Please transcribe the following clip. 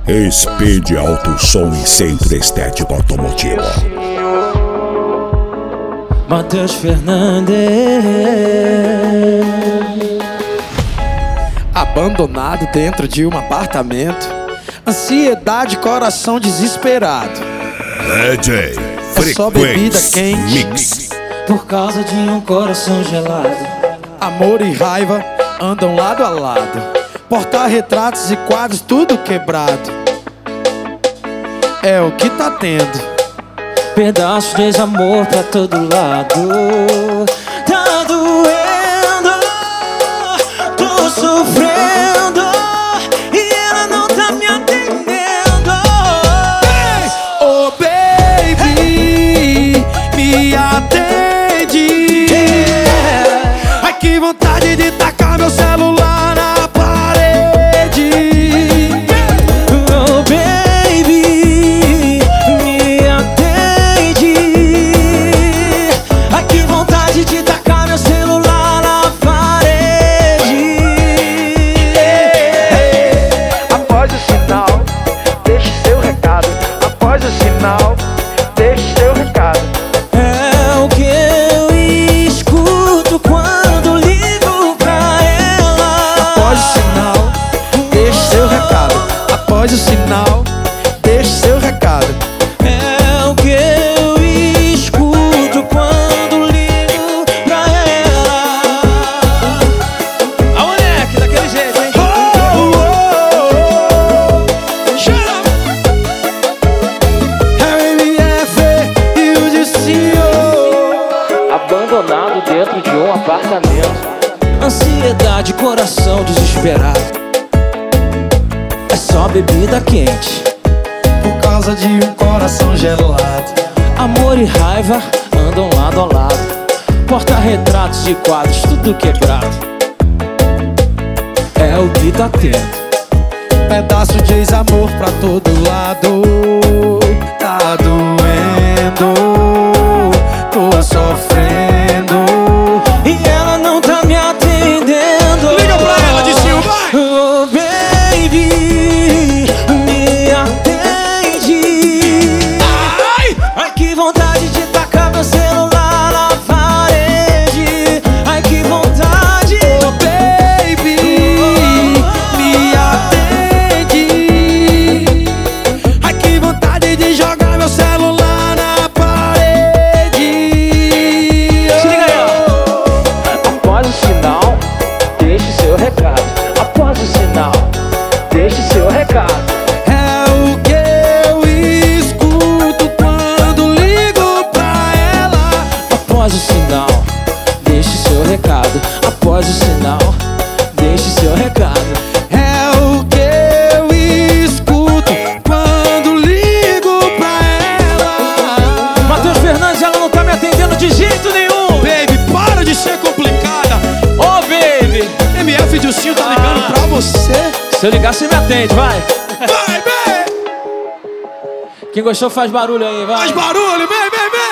Speed Alto Som e Centro Estético Automotivo. Matheus Fernandes. Abandonado dentro de um apartamento, ansiedade, coração desesperado. DJ É só bebida quente, Mix. Por causa de um coração gelado. amor e raiva andam lado a lado. Porta-retratos e quadros tudo quebrado. É o que tá tendo. Pedaços de desamor pra todo lado. Tá doendo, tô sofrendo e ela não tá me atendendo. Oh baby, me atende. Ai que vontade de tacar meu celular na parede. Oh baby, me atende. Ai que vontade de tacar meu celular na parede. Após o sinal, deixe seu recado. Após o sinal, deixe seu recado. É o que eu escuto quando ligo pra ela. Após o sinal, deixe seu recado. Após o sinal, deixe seu recado. É o que eu escuto quando ligo pra ela. A moleque, daquele jeito, hein? RMF e o Dicinho. Abandonado dentro de um apartamento. Ansiedade, coração desesperado. É só bebida quente. Por causa de um coração gelado. Amor e raiva andam lado a lado. Porta-retratos e quadros tudo quebrado. É o que tá tendo. Pedaço de ex-amor pra todo lado. Tá doendo, tô sofrendo. E ela não tá me atendendo. Liga pra ela, Dicinho, vai! Oh baby, me atende. Ai que vontade de tacar meu celular na parede. Ai que vontade. Oh baby, me atende. Ai que vontade de jogar meu celular na parede. Se liga aí, Após o sinal, deixe seu recado. Após o sinal, deixe seu recado. É o que eu escuto quando ligo pra ela. Após o sinal, deixe seu recado. Após o sinal, deixe seu recado. É o que eu escuto quando ligo pra ela. Matheus Fernandes, ela não tá me atendendo de jeito nenhum. Baby, para de ser complicada. Oh baby, MF Dilcinho tá ligando pra você. se eu ligar você me atende, vai. Vai, baby! Quem gostou faz barulho aí, vai. Faz barulho, baby!